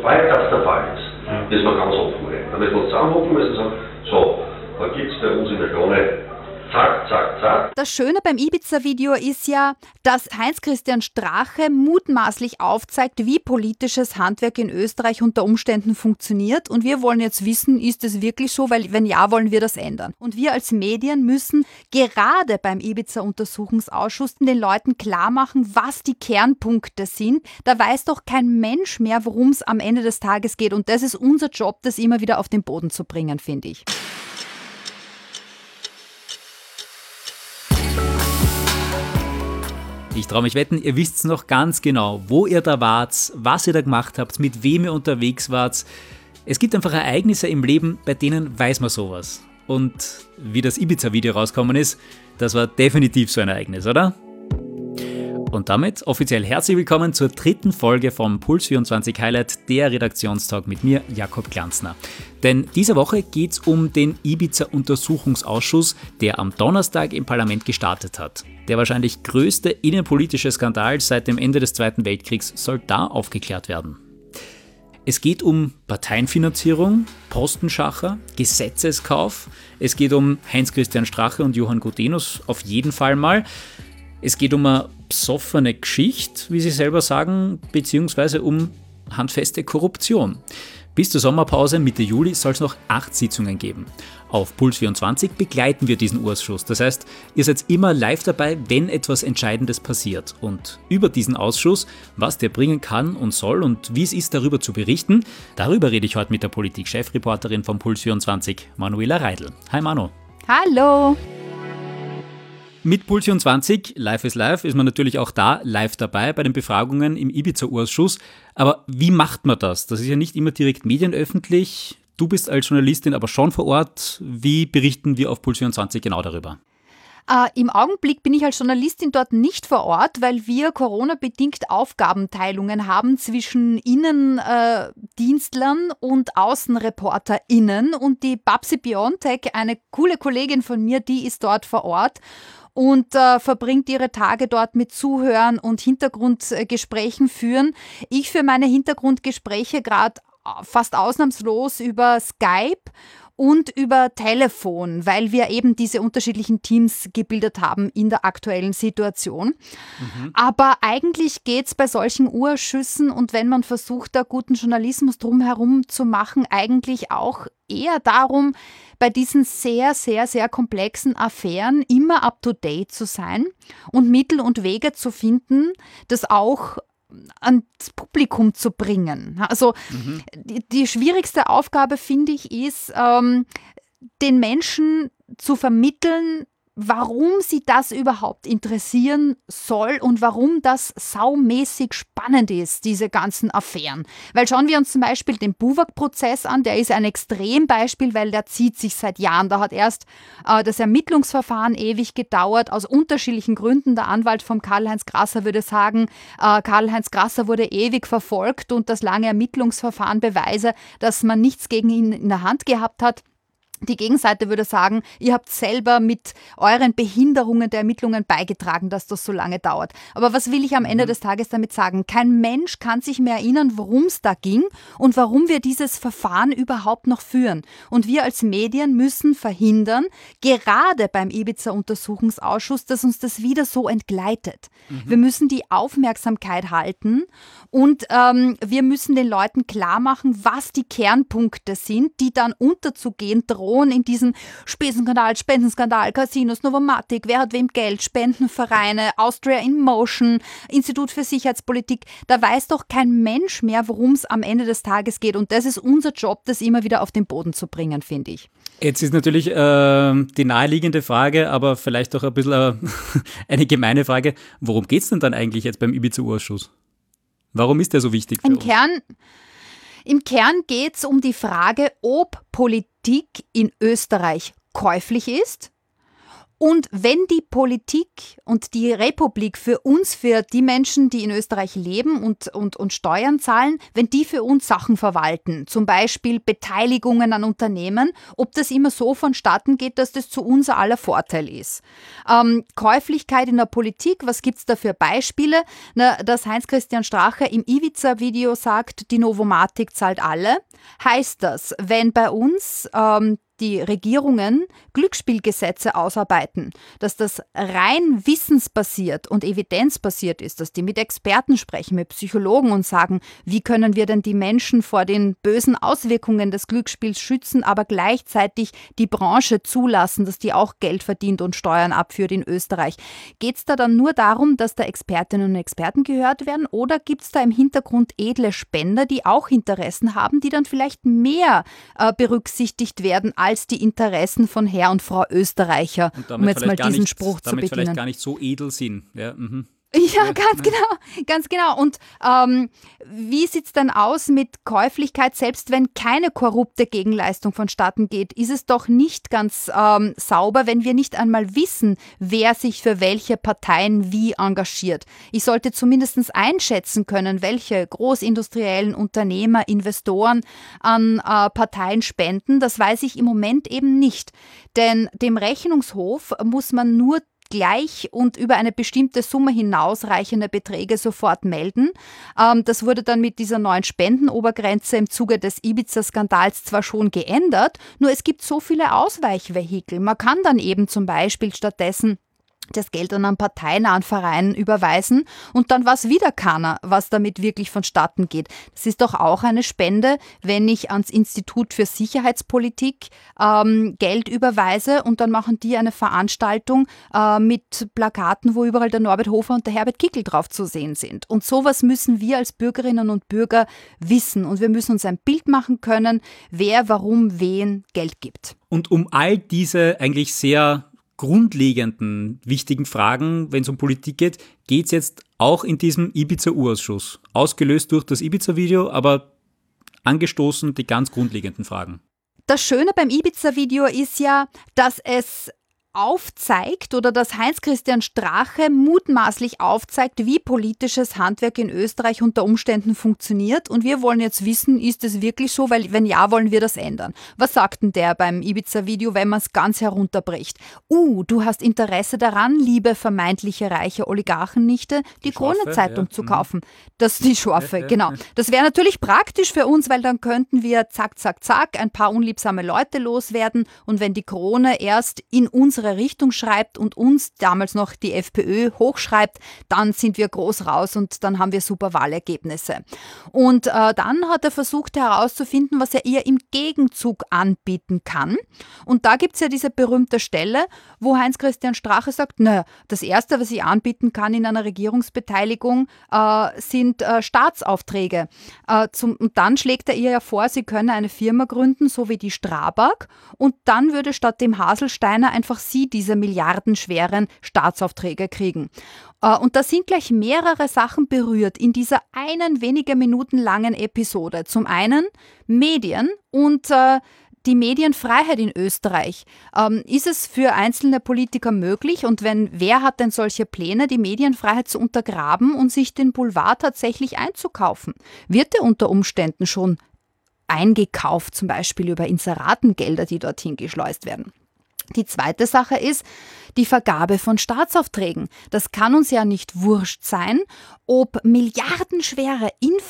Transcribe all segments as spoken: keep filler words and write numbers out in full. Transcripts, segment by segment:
Sobald das der Fall ist, müssen wir ganz offen reden. Da müssen wir uns zusammenhocken müssen und sagen, so, da gibt es bei uns in der Krone zack, zack, zack. Das Schöne beim Ibiza-Video ist ja, dass Heinz-Christian Strache mutmaßlich aufzeigt, wie politisches Handwerk in Österreich unter Umständen funktioniert. Und wir wollen jetzt wissen, ist es wirklich so? Weil wenn ja, wollen wir das ändern. Und wir als Medien müssen gerade beim Ibiza-Untersuchungsausschuss den Leuten klar machen, was die Kernpunkte sind. Da weiß doch kein Mensch mehr, worum es am Ende des Tages geht. Und das ist unser Job, das immer wieder auf den Boden zu bringen, finde ich. Ich traue mich wetten, ihr wisst noch ganz genau, wo ihr da wart, was ihr da gemacht habt, mit wem ihr unterwegs wart. Es gibt einfach Ereignisse im Leben, bei denen weiß man sowas. Und wie das Ibiza-Video rausgekommen ist, das war definitiv so ein Ereignis, oder? Und damit offiziell herzlich willkommen zur dritten Folge vom Puls vierundzwanzig Highlight, der Redaktionstalk mit mir, Jakob Glanzner. Denn diese Woche geht es um den Ibiza-Untersuchungsausschuss, der am Donnerstag im Parlament gestartet hat. Der wahrscheinlich größte innenpolitische Skandal seit dem Ende des Zweiten Weltkriegs soll da aufgeklärt werden. Es geht um Parteienfinanzierung, Postenschacher, Gesetzeskauf. Es geht um Heinz-Christian Strache und Johann Gudenus auf jeden Fall mal. Es geht um eine psoffene Geschichte, wie sie selber sagen, beziehungsweise um handfeste Korruption. Bis zur Sommerpause Mitte Juli soll es noch acht Sitzungen geben. Auf Puls vierundzwanzig begleiten wir diesen Ausschuss. Das heißt, ihr seid immer live dabei, wenn etwas Entscheidendes passiert. Und über diesen Ausschuss, was der bringen kann und soll und wie es ist, darüber zu berichten, darüber rede ich heute mit der Politik-Chefreporterin von Puls vierundzwanzig, Manuela Reidl. Hi Manu. Hallo. Mit Puls vierundzwanzig, Live is Live, ist man natürlich auch da live dabei bei den Befragungen im Ibiza-Ausschuss. Aber wie macht man das? Das ist ja nicht immer direkt medienöffentlich. Du bist als Journalistin aber schon vor Ort. Wie berichten wir auf Puls vierundzwanzig genau darüber? Äh, Im Augenblick bin ich als Journalistin dort nicht vor Ort, weil wir Corona-bedingt Aufgabenteilungen haben zwischen Innendienstlern äh, und AußenreporterInnen. Und die Babsi Biontech, eine coole Kollegin von mir, die ist dort vor Ort und äh, verbringt ihre Tage dort mit Zuhören und Hintergrundgesprächen führen. Ich für meine Hintergrundgespräche gerade fast ausnahmslos über Skype und über Telefon, weil wir eben diese unterschiedlichen Teams gebildet haben in der aktuellen Situation. Mhm. Aber eigentlich geht es bei solchen Urschüssen und wenn man versucht, da guten Journalismus drumherum zu machen, eigentlich auch eher darum, bei diesen sehr, sehr, sehr komplexen Affären immer up-to-date zu sein und Mittel und Wege zu finden, das auch ans Publikum zu bringen. Also mhm. die, die schwierigste Aufgabe, finde ich, ist, ähm, den Menschen zu vermitteln, warum sie das überhaupt interessieren soll und warum das saumäßig spannend ist, diese ganzen Affären. Weil schauen wir uns zum Beispiel den Buwak-Prozess an, der ist ein Extrembeispiel, weil der zieht sich seit Jahren. Da hat erst äh, das Ermittlungsverfahren ewig gedauert, aus unterschiedlichen Gründen. Der Anwalt von Karl-Heinz Grasser würde sagen, äh, Karl-Heinz Grasser wurde ewig verfolgt und das lange Ermittlungsverfahren beweise, dass man nichts gegen ihn in der Hand gehabt hat. Die Gegenseite würde sagen, ihr habt selber mit euren Behinderungen der Ermittlungen beigetragen, dass das so lange dauert. Aber was will ich am Ende des Tages damit sagen? Kein Mensch kann sich mehr erinnern, worum es da ging und warum wir dieses Verfahren überhaupt noch führen. Und wir als Medien müssen verhindern, gerade beim Ibiza-Untersuchungsausschuss, dass uns das wieder so entgleitet. Mhm. Wir müssen die Aufmerksamkeit halten und ähm, wir müssen den Leuten klar machen, was die Kernpunkte sind, die dann unterzugehen drohen in diesem Spesenskandal, Spendenskandal, Casinos, Novomatic, wer hat wem Geld, Spendenvereine, Austria in Motion, Institut für Sicherheitspolitik. Da weiß doch kein Mensch mehr, worum es am Ende des Tages geht. Und das ist unser Job, das immer wieder auf den Boden zu bringen, finde ich. Jetzt ist natürlich äh, die naheliegende Frage, aber vielleicht auch ein bisschen äh, eine gemeine Frage. Worum geht es denn dann eigentlich jetzt beim Ibiza-Ausschuss? Warum ist der so wichtig für Im uns? Kern, Im Kern geht es um die Frage, ob Politik in Österreich käuflich ist Und wenn die Politik und die Republik für uns, für die Menschen, die in Österreich leben und, und, und Steuern zahlen, wenn die für uns Sachen verwalten, zum Beispiel Beteiligungen an Unternehmen, ob das immer so vonstatten geht, dass das zu unser aller Vorteil ist. Ähm, Käuflichkeit in der Politik, was gibt es da für Beispiele? Na, dass Heinz-Christian Strache im Ibiza-Video sagt, die Novomatic zahlt alle, heißt das, wenn bei uns ähm, die Regierungen Glücksspielgesetze ausarbeiten, dass das rein wissensbasiert und evidenzbasiert ist, dass die mit Experten sprechen, mit Psychologen und sagen, wie können wir denn die Menschen vor den bösen Auswirkungen des Glücksspiels schützen, aber gleichzeitig die Branche zulassen, dass die auch Geld verdient und Steuern abführt in Österreich. Geht es da dann nur darum, dass da Expertinnen und Experten gehört werden, oder gibt es da im Hintergrund edle Spender, die auch Interessen haben, die dann vielleicht mehr äh, berücksichtigt werden als die Interessen von Herr und Frau Österreicher, um jetzt mal diesen nicht, Spruch zu damit bedienen. vielleicht gar nicht so edel sind. Ja, mhm. Ja, ganz genau, ganz genau. Und ähm, wie sieht es dann aus mit Käuflichkeit, selbst wenn keine korrupte Gegenleistung vonstatten geht? Ist es doch nicht ganz ähm, sauber, wenn wir nicht einmal wissen, wer sich für welche Parteien wie engagiert. Ich sollte zumindest einschätzen können, welche großindustriellen Unternehmer, Investoren an äh, Parteien spenden. Das weiß ich im Moment eben nicht. Denn dem Rechnungshof muss man nur gleich und über eine bestimmte Summe hinausreichende Beträge sofort melden. Ähm, das wurde dann mit dieser neuen Spendenobergrenze im Zuge des Ibiza-Skandals zwar schon geändert, nur es gibt so viele Ausweichvehikel. Man kann dann eben zum Beispiel stattdessen das Geld an einen parteinahen Verein überweisen und dann weiß wieder keiner, was damit wirklich vonstatten geht. Das ist doch auch eine Spende, wenn ich ans Institut für Sicherheitspolitik ähm, Geld überweise und dann machen die eine Veranstaltung äh, mit Plakaten, wo überall der Norbert Hofer und der Herbert Kickl drauf zu sehen sind. Und sowas müssen wir als Bürgerinnen und Bürger wissen und wir müssen uns ein Bild machen können, wer warum wen Geld gibt. Und um all diese eigentlich sehr grundlegenden, wichtigen Fragen, wenn es um Politik geht, geht es jetzt auch in diesem Ibiza-Urausschuss. Ausgelöst durch das Ibiza-Video, aber angestoßen die ganz grundlegenden Fragen. Das Schöne beim Ibiza-Video ist ja, dass es aufzeigt oder dass Heinz-Christian Strache mutmaßlich aufzeigt, wie politisches Handwerk in Österreich unter Umständen funktioniert. Und wir wollen jetzt wissen, ist es wirklich so? Weil wenn ja, wollen wir das ändern. Was sagt denn der beim Ibiza-Video, wenn man es ganz herunterbricht? Uh, du hast Interesse daran, liebe vermeintliche reiche Oligarchennichte, die, die Krone-Zeitung ja. zu kaufen. Das ist die Schorfe, ja, genau. Ja. Das wäre natürlich praktisch für uns, weil dann könnten wir zack, zack, zack ein paar unliebsame Leute loswerden. Und wenn die Krone erst in unsere Richtung schreibt und uns damals noch die FPÖ hochschreibt, dann sind wir groß raus und dann haben wir super Wahlergebnisse. Und äh, dann hat er versucht herauszufinden, was er ihr im Gegenzug anbieten kann. Und da gibt es ja diese berühmte Stelle, wo Heinz-Christian Strache sagt, naja, das Erste, was ich anbieten kann in einer Regierungsbeteiligung, äh, sind äh, Staatsaufträge. Äh, zum, und dann schlägt er ihr ja vor, sie könne eine Firma gründen, so wie die Strabag, und dann würde statt dem Haselsteiner einfach sie diese milliardenschweren Staatsaufträge kriegen. Und da sind gleich mehrere Sachen berührt in dieser einen wenige Minuten langen Episode. Zum einen Medien und äh, die Medienfreiheit in Österreich. Ähm, ist es für einzelne Politiker möglich? Und wenn, wer hat denn solche Pläne, die Medienfreiheit zu untergraben und sich den Boulevard tatsächlich einzukaufen? Wird er unter Umständen schon eingekauft, zum Beispiel über Inseratengelder, die dorthin geschleust werden? Die zweite Sache ist die Vergabe von Staatsaufträgen. Das kann uns ja nicht wurscht sein, ob milliardenschwere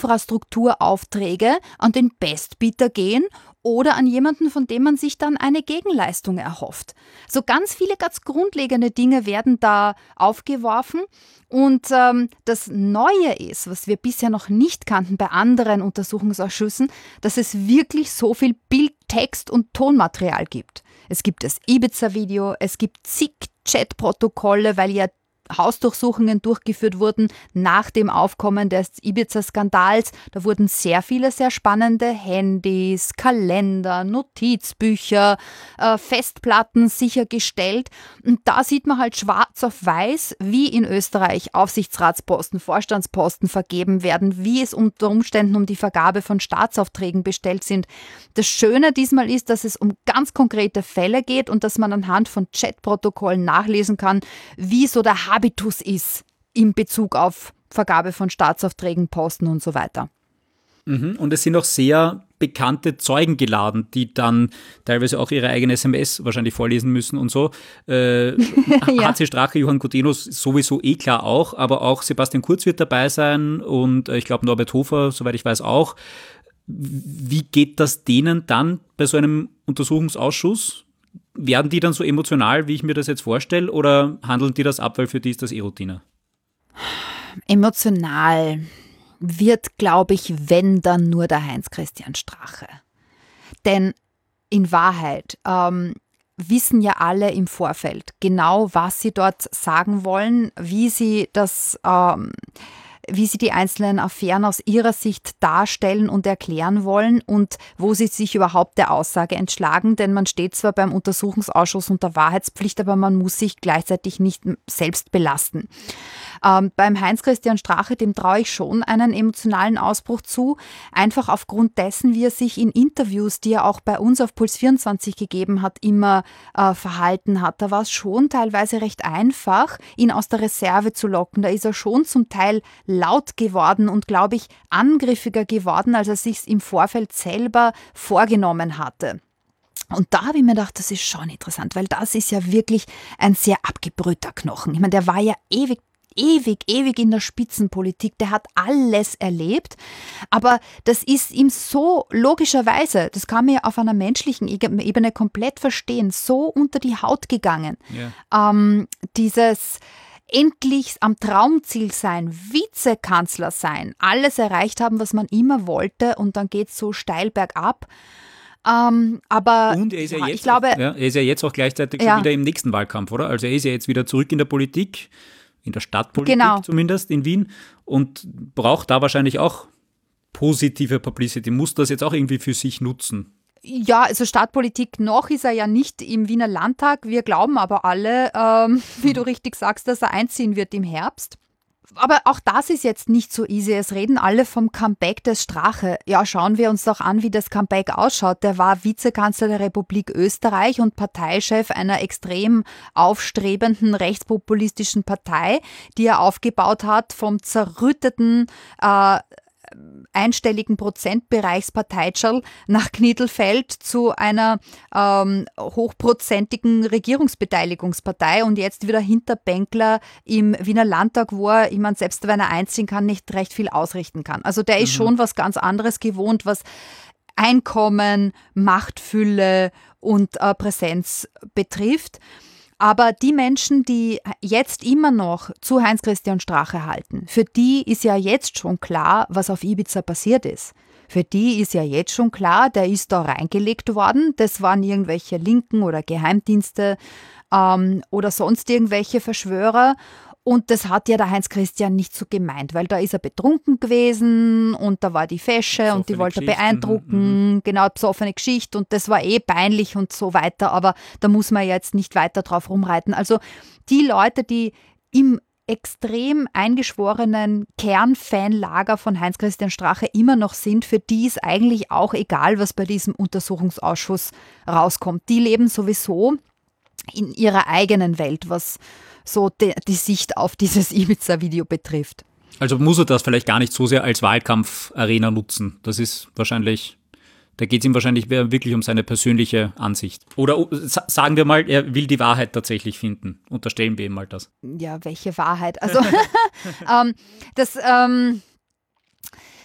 Infrastrukturaufträge an den Bestbieter gehen oder an jemanden, von dem man sich dann eine Gegenleistung erhofft. So ganz viele ganz grundlegende Dinge werden da aufgeworfen. Und ähm, das Neue ist, was wir bisher noch nicht kannten bei anderen Untersuchungsausschüssen, dass es wirklich so viel Bild, Text und Tonmaterial gibt. Es gibt das Ibiza-Video, es gibt zig Chatprotokolle, weil ja Hausdurchsuchungen durchgeführt wurden nach dem Aufkommen des Ibiza-Skandals. Da wurden sehr viele sehr spannende Handys, Kalender, Notizbücher, äh, Festplatten sichergestellt. Und da sieht man halt schwarz auf weiß, wie in Österreich Aufsichtsratsposten, Vorstandsposten vergeben werden, wie es unter Umständen um die Vergabe von Staatsaufträgen bestellt sind. Das Schöne diesmal ist, dass es um ganz konkrete Fälle geht und dass man anhand von Chatprotokollen nachlesen kann, wie so der Habitus ist in Bezug auf Vergabe von Staatsaufträgen, Posten und so weiter. Mhm. Und es sind auch sehr bekannte Zeugen geladen, die dann teilweise auch ihre eigene S M S wahrscheinlich vorlesen müssen und so. Äh, ja. H C Strache, Johann Gudenus sowieso eh klar auch, aber auch Sebastian Kurz wird dabei sein und äh, ich glaube Norbert Hofer, soweit ich weiß, auch. Wie geht das denen dann bei so einem Untersuchungsausschuss? Werden die dann so emotional, wie ich mir das jetzt vorstelle, oder handeln die das ab, weil für die ist das eh Routine? Emotional wird, glaube ich, wenn dann nur der Heinz-Christian Strache. Denn in Wahrheit ähm, wissen ja alle im Vorfeld genau, was sie dort sagen wollen, wie sie das ähm, wie sie die einzelnen Affären aus ihrer Sicht darstellen und erklären wollen und wo sie sich überhaupt der Aussage entschlagen. Denn man steht zwar beim Untersuchungsausschuss unter Wahrheitspflicht, aber man muss sich gleichzeitig nicht selbst belasten. Ähm, beim Heinz-Christian Strache, dem traue ich schon einen emotionalen Ausbruch zu, einfach aufgrund dessen, wie er sich in Interviews, die er auch bei uns auf Puls vierundzwanzig gegeben hat, immer äh, verhalten hat. Da war es schon teilweise recht einfach, ihn aus der Reserve zu locken. Da ist er schon zum Teil laut geworden und, glaube ich, angriffiger geworden, als er sich im Vorfeld selber vorgenommen hatte. Und da habe ich mir gedacht, das ist schon interessant, weil das ist ja wirklich ein sehr abgebrühter Knochen. Ich meine, der war ja ewig ewig, ewig in der Spitzenpolitik, der hat alles erlebt, aber das ist ihm so logischerweise, das kann man ja auf einer menschlichen Ebene komplett verstehen, so unter die Haut gegangen. Ja. Ähm, dieses endlich am Traumziel sein, Vizekanzler sein, alles erreicht haben, was man immer wollte und dann geht es so steil bergab. Ähm, aber und er ist ja, ja, jetzt ich glaube, auch, ja, er ist ja jetzt auch gleichzeitig ja. schon wieder im nächsten Wahlkampf, oder? Also er ist ja jetzt wieder zurück in der Politik, in der Stadtpolitik genau. zumindest in Wien und braucht da wahrscheinlich auch positive Publicity, muss das jetzt auch irgendwie für sich nutzen. Ja, also Stadtpolitik noch ist er ja nicht im Wiener Landtag. Wir glauben aber alle, ähm, wie du richtig sagst, dass er einziehen wird im Herbst. Aber auch das ist jetzt nicht so easy. Es reden alle vom Comeback des Strache. Ja, schauen wir uns doch an, wie das Comeback ausschaut. Der war Vizekanzler der Republik Österreich und Parteichef einer extrem aufstrebenden rechtspopulistischen Partei, die er aufgebaut hat vom zerrütteten äh, einstelligen Prozentbereichsparteitscherl nach Knittelfeld zu einer ähm, hochprozentigen Regierungsbeteiligungspartei und jetzt wieder Hinterbänkler im Wiener Landtag, wo er, ich meine, selbst wenn er einziehen kann, nicht recht viel ausrichten kann. Also der ist mhm. schon was ganz anderes gewohnt, was Einkommen, Machtfülle und äh, Präsenz betrifft. Aber die Menschen, die jetzt immer noch zu Heinz-Christian Strache halten, für die ist ja jetzt schon klar, was auf Ibiza passiert ist. Für die ist ja jetzt schon klar, der ist da reingelegt worden. Das waren irgendwelche Linken oder Geheimdienste ähm, oder sonst irgendwelche Verschwörer. Und das hat ja der Heinz-Christian nicht so gemeint, weil da ist er betrunken gewesen und da war die Fesche so und die wollte er beeindrucken, mhm. genau, besoffene Geschichte und das war eh peinlich und so weiter, aber da muss man jetzt nicht weiter drauf rumreiten. Also die Leute, die im extrem eingeschworenen Kernfanlager von Heinz-Christian Strache immer noch sind, für die ist eigentlich auch egal, was bei diesem Untersuchungsausschuss rauskommt. Die leben sowieso in ihrer eigenen Welt, was so die, die Sicht auf dieses Ibiza-Video betrifft. Also muss er das vielleicht gar nicht so sehr als Wahlkampfarena nutzen. Das ist wahrscheinlich, da geht es ihm wahrscheinlich wirklich um seine persönliche Ansicht. Oder sagen wir mal, er will die Wahrheit tatsächlich finden. Unterstellen wir ihm mal das. Ja, welche Wahrheit? Also ähm, das... Ähm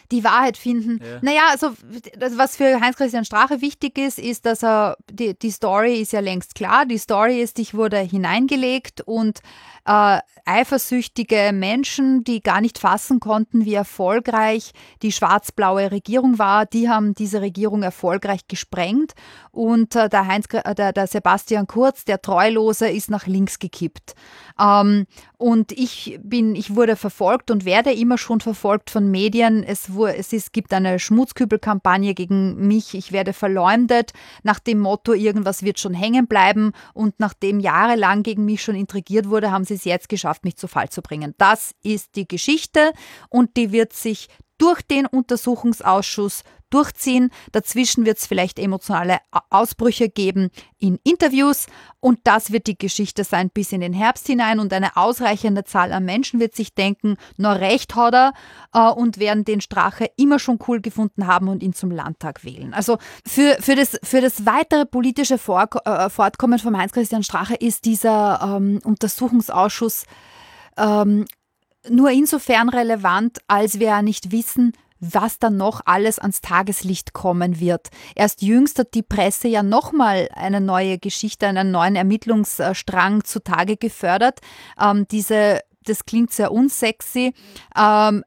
die Wahrheit finden. Ja. Naja, also was für Heinz-Christian Strache wichtig ist, ist, dass er, die, die Story ist ja längst klar, die Story ist, ich wurde hineingelegt und äh, eifersüchtige Menschen, die gar nicht fassen konnten, wie erfolgreich die schwarz-blaue Regierung war, die haben diese Regierung erfolgreich gesprengt und äh, der, Heinz, äh, der, der Sebastian Kurz, der Treulose, ist nach links gekippt. Ähm, und ich bin, ich wurde verfolgt und werde immer schon verfolgt von Medien. Es, wurde, es ist, gibt eine Schmutzkübelkampagne gegen mich. Ich werde verleumdet nach dem Motto, irgendwas wird schon hängen bleiben. Und nachdem jahrelang gegen mich schon intrigiert wurde, haben sie es jetzt geschafft, mich zu Fall zu bringen. Das ist die Geschichte und die wird sich durch den Untersuchungsausschuss durchziehen. Dazwischen wird es vielleicht emotionale Ausbrüche geben in Interviews und das wird die Geschichte sein bis in den Herbst hinein und eine ausreichende Zahl an Menschen wird sich denken, na recht hat er äh, und werden den Strache immer schon cool gefunden haben und ihn zum Landtag wählen. Also für, für, das, für das weitere politische Vor äh, Fortkommen von Heinz-Christian Strache ist dieser ähm, Untersuchungsausschuss ähm, nur insofern relevant, als wir ja nicht wissen, was dann noch alles ans Tageslicht kommen wird. Erst jüngst hat die Presse ja nochmal eine neue Geschichte, einen neuen Ermittlungsstrang zutage gefördert. Ähm, diese Das klingt sehr unsexy. Ähm,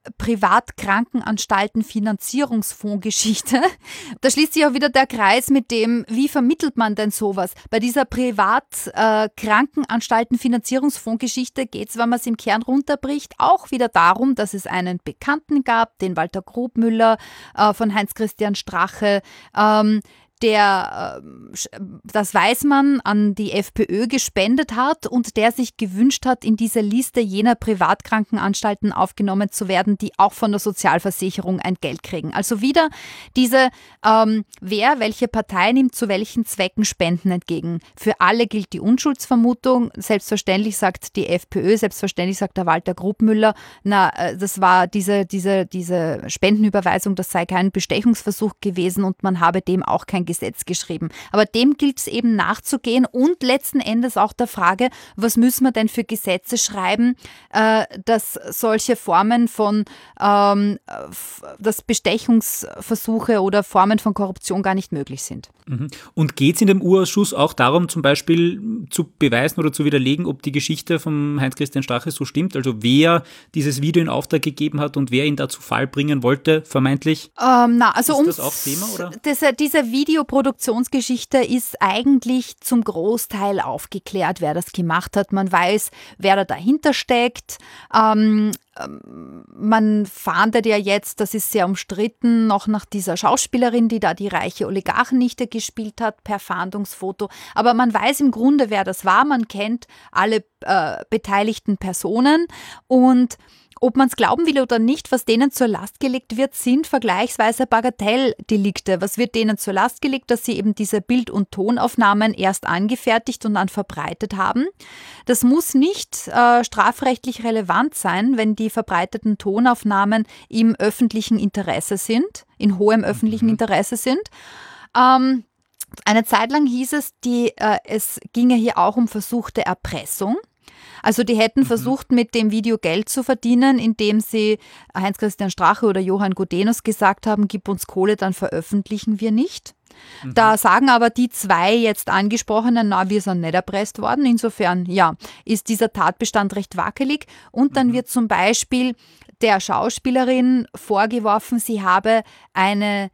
Privatkrankenanstalten-Finanzierungsfonds-Geschichte. Da schließt sich auch wieder der Kreis mit dem, wie vermittelt man denn sowas? Bei dieser Privatkrankenanstalten-Finanzierungsfonds-Geschichte geht es, wenn man es im Kern runterbricht, auch wieder darum, dass es einen Bekannten gab, den Walter Grobmüller äh, von Heinz-Christian Strache, ähm, der, das weiß man, an die FPÖ gespendet hat und der sich gewünscht hat, in diese Liste jener Privatkrankenanstalten aufgenommen zu werden, die auch von der Sozialversicherung ein Geld kriegen. Also wieder diese, ähm, wer, welche Partei nimmt zu welchen Zwecken Spenden entgegen. Für alle gilt die Unschuldsvermutung. Selbstverständlich sagt die FPÖ, selbstverständlich sagt der Walter Grobmüller, na, das war diese, diese, diese Spendenüberweisung, das sei kein Bestechungsversuch gewesen und man habe dem auch kein Gesetz geschrieben. Aber dem gilt es eben nachzugehen und letzten Endes auch der Frage, was müssen wir denn für Gesetze schreiben, äh, dass solche Formen von ähm, dass Bestechungsversuche oder Formen von Korruption gar nicht möglich sind. Und geht es in dem U-Ausschuss auch darum, zum Beispiel zu beweisen oder zu widerlegen, ob die Geschichte von Heinz-Christian Strache so stimmt? Also wer dieses Video in Auftrag gegeben hat und wer ihn da zu Fall bringen wollte, vermeintlich? Ähm, na, also ist das auch Thema, oder? Diese, diese Videoproduktionsgeschichte ist eigentlich zum Großteil aufgeklärt, wer das gemacht hat. Man weiß, wer da dahinter steckt. Ähm, Man fahndet ja jetzt, das ist sehr umstritten, noch nach dieser Schauspielerin, die da die reiche Oligarchennichte gespielt hat, per Fahndungsfoto. Aber man weiß im Grunde, wer das war. Man kennt alle äh, beteiligten Personen und ob man es glauben will oder nicht, was denen zur Last gelegt wird, sind vergleichsweise Bagatelldelikte. Was wird denen zur Last gelegt? Dass sie eben diese Bild- und Tonaufnahmen erst angefertigt und dann verbreitet haben. Das muss nicht äh, strafrechtlich relevant sein, wenn die verbreiteten Tonaufnahmen im öffentlichen Interesse sind, in hohem öffentlichen Interesse sind. Ähm, eine Zeit lang hieß es, die, äh, es ginge hier auch um versuchte Erpressung. Also die hätten mhm. versucht, mit dem Video Geld zu verdienen, indem sie Heinz-Christian Strache oder Johann Gudenus gesagt haben, gib uns Kohle, dann veröffentlichen wir nicht. Mhm. Da sagen aber die zwei jetzt angesprochenen, na, wir sind nicht erpresst worden. Insofern, ja, ist dieser Tatbestand recht wackelig. Und dann mhm. wird zum Beispiel der Schauspielerin vorgeworfen, sie habe eine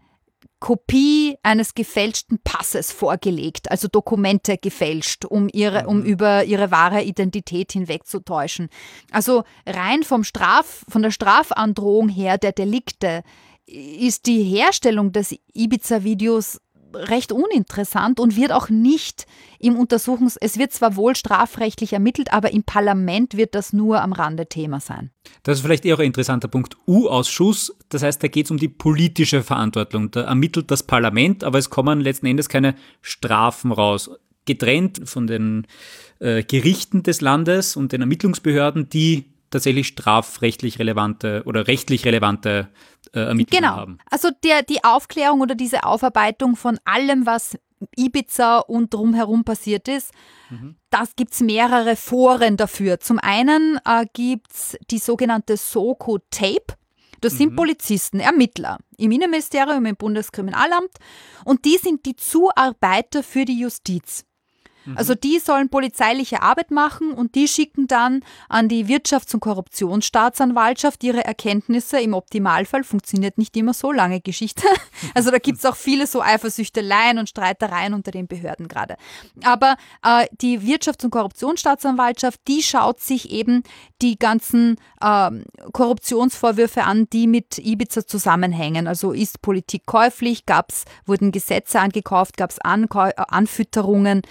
Kopie eines gefälschten Passes vorgelegt, also Dokumente gefälscht, um ihre, um über ihre wahre Identität hinwegzutäuschen. Also rein vom Straf, von der Strafandrohung her der Delikte ist die Herstellung des Ibiza-Videos recht uninteressant und wird auch nicht im Untersuchungs... Es wird zwar wohl strafrechtlich ermittelt, aber im Parlament wird das nur am Rande Thema sein. Das ist vielleicht eher ein interessanter Punkt. U-Ausschuss, das heißt, da geht es um die politische Verantwortung. Da ermittelt das Parlament, aber es kommen letzten Endes keine Strafen raus. Getrennt von den äh, Gerichten des Landes und den Ermittlungsbehörden, die tatsächlich strafrechtlich relevante oder rechtlich relevante äh, Ermittlungen genau. haben. Also der, die Aufklärung oder diese Aufarbeitung von allem, was Ibiza und drumherum passiert ist, mhm. das gibt es mehrere Foren dafür. Zum einen äh, gibt es die sogenannte Soko Tape. Das sind mhm. Polizisten, Ermittler im Innenministerium, im Bundeskriminalamt und die sind die Zuarbeiter für die Justiz. Also die sollen polizeiliche Arbeit machen und die schicken dann an die Wirtschafts- und Korruptionsstaatsanwaltschaft ihre Erkenntnisse. Im Optimalfall funktioniert nicht immer so lange Geschichte. Also da gibt es auch viele so Eifersüchteleien und Streitereien unter den Behörden gerade. Aber äh, die Wirtschafts- und Korruptionsstaatsanwaltschaft, die schaut sich eben die ganzen äh, Korruptionsvorwürfe an, die mit Ibiza zusammenhängen. Also ist Politik käuflich, gab's, wurden Gesetze angekauft, gab es Ankau- Anfütterungen,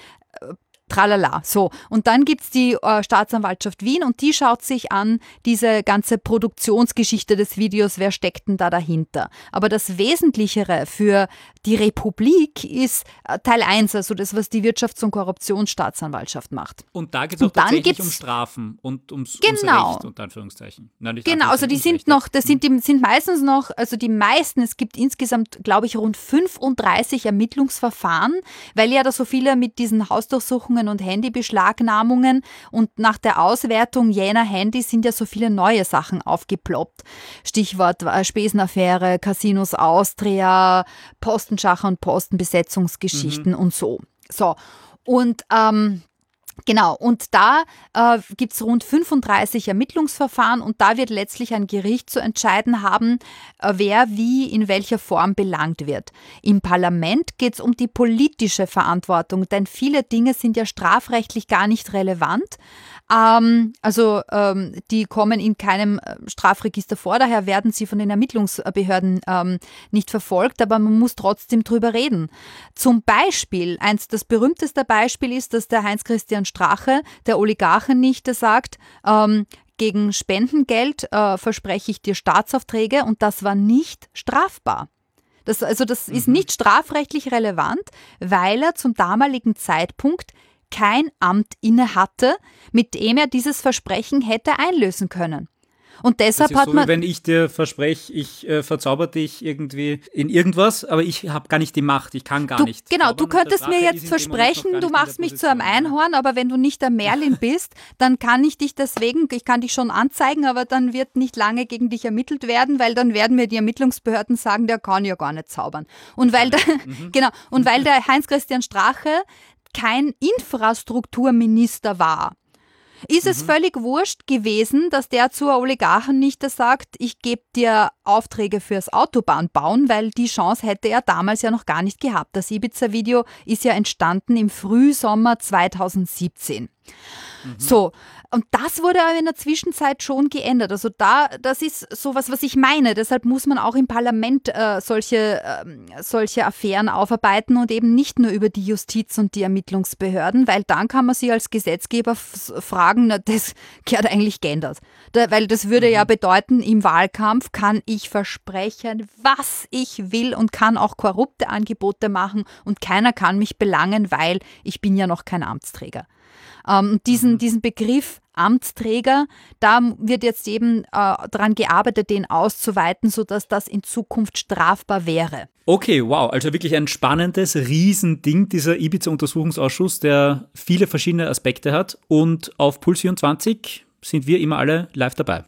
tralala. So. Und dann gibt es die äh, Staatsanwaltschaft Wien und die schaut sich an, diese ganze Produktionsgeschichte des Videos, wer steckt denn da dahinter. Aber das Wesentlichere für die Republik ist äh, Teil eins, also das, was die Wirtschafts- und Korruptionsstaatsanwaltschaft macht. Und da geht es auch tatsächlich um Strafen und ums, genau. ums Recht, unter Anführungszeichen. Nein, nicht genau, also die sind Recht. noch, das sind, die sind meistens noch, also die meisten, es gibt insgesamt, glaube ich, rund fünfunddreißig Ermittlungsverfahren, weil ja da so viele mit diesen Hausdurchsuchungen und Handybeschlagnahmungen und nach der Auswertung jener Handys sind ja so viele neue Sachen aufgeploppt. Stichwort äh, Spesenaffäre, Casinos Austria, Postenschacher und Postenbesetzungsgeschichten mhm. und so. So, und ähm, Genau, und da äh, gibt es rund fünfunddreißig Ermittlungsverfahren und da wird letztlich ein Gericht zu entscheiden haben, äh, wer wie in welcher Form belangt wird. Im Parlament geht es um die politische Verantwortung, denn viele Dinge sind ja strafrechtlich gar nicht relevant. Ähm, also ähm, die kommen in keinem Strafregister vor, daher werden sie von den Ermittlungsbehörden ähm, nicht verfolgt, aber man muss trotzdem drüber reden. Zum Beispiel, eins, das berühmteste Beispiel ist, dass der Heinz-Christian Strache, der Oligarchennichte, sagt, ähm, gegen Spendengeld äh, verspreche ich dir Staatsaufträge und das war nicht strafbar. Das, also das mhm. ist nicht strafrechtlich relevant, weil er zum damaligen Zeitpunkt kein Amt inne hatte, mit dem er dieses Versprechen hätte einlösen können. Und deshalb das ist hat so, man. Wie wenn ich dir verspreche, ich äh, verzauber dich irgendwie in irgendwas, aber ich habe gar nicht die Macht, ich kann gar du, nicht. Genau, zaubern du könntest mir jetzt versprechen, du machst mich zu einem Einhorn, aber wenn du nicht der Merlin bist, dann kann ich dich deswegen, ich kann dich schon anzeigen, aber dann wird nicht lange gegen dich ermittelt werden, weil dann werden mir die Ermittlungsbehörden sagen, der kann ja gar nicht zaubern. Und weil der, mhm. genau, und weil der Heinz-Christian Strache kein Infrastrukturminister war, ist mhm. es völlig wurscht gewesen, dass der zur Oligarchennichte sagt, ich gebe dir Aufträge fürs Autobahnbauen, weil die Chance hätte er damals ja noch gar nicht gehabt. Das Ibiza-Video ist ja entstanden im Frühsommer zweitausendsiebzehn. Mhm. So, und das wurde aber in der Zwischenzeit schon geändert. Also da, das ist sowas, was ich meine. Deshalb muss man auch im Parlament äh, solche, äh, solche Affären aufarbeiten und eben nicht nur über die Justiz und die Ermittlungsbehörden, weil dann kann man sich als Gesetzgeber f- fragen, na, das gehört eigentlich geändert. Da, weil das würde mhm. ja bedeuten, im Wahlkampf kann ich versprechen, was ich will und kann auch korrupte Angebote machen und keiner kann mich belangen, weil ich bin ja noch kein Amtsträger. Ähm, diesen, diesen Begriff Amtsträger, da wird jetzt eben äh, daran gearbeitet, den auszuweiten, sodass das in Zukunft strafbar wäre. Okay, wow, also wirklich ein spannendes Riesending, dieser Ibiza-Untersuchungsausschuss, der viele verschiedene Aspekte hat. Und auf Puls vierundzwanzig sind wir immer alle live dabei.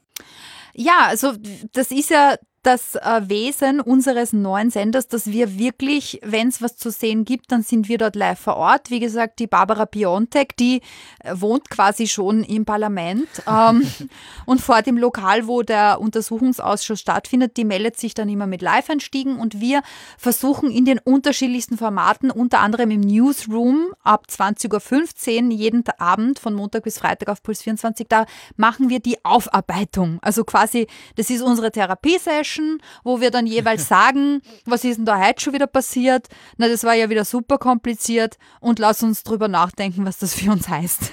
Ja, also das ist ja das äh, Wesen unseres neuen Senders, dass wir wirklich, wenn es was zu sehen gibt, dann sind wir dort live vor Ort. Wie gesagt, die Barbara Piontek, die äh, wohnt quasi schon im Parlament ähm, und vor dem Lokal, wo der Untersuchungsausschuss stattfindet, die meldet sich dann immer mit Live-Einstiegen und wir versuchen in den unterschiedlichsten Formaten, unter anderem im Newsroom ab zwanzig Uhr fünfzehn jeden Abend von Montag bis Freitag auf Puls vierundzwanzig, da machen wir die Aufarbeitung. Also quasi, das ist unsere Therapiesession, wo wir dann jeweils sagen, was ist denn da heute schon wieder passiert? Na, das war ja wieder super kompliziert und lass uns drüber nachdenken, was das für uns heißt.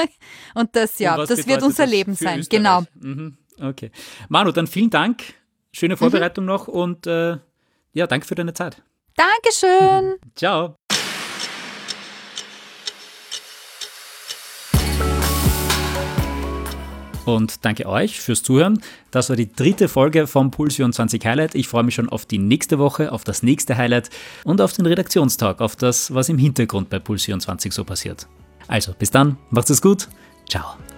Und das, ja, und das wird unser das Leben sein. Österreich? Genau. Mhm. Okay. Manu, dann vielen Dank. Schöne Vorbereitung mhm. noch und äh, ja, danke für deine Zeit. Dankeschön. Ciao. Und danke euch fürs Zuhören. Das war die dritte Folge vom Puls vierundzwanzig Highlight. Ich freue mich schon auf die nächste Woche, auf das nächste Highlight und auf den Redaktionstag, auf das, was im Hintergrund bei Puls vierundzwanzig so passiert. Also, bis dann, macht's es gut. Ciao.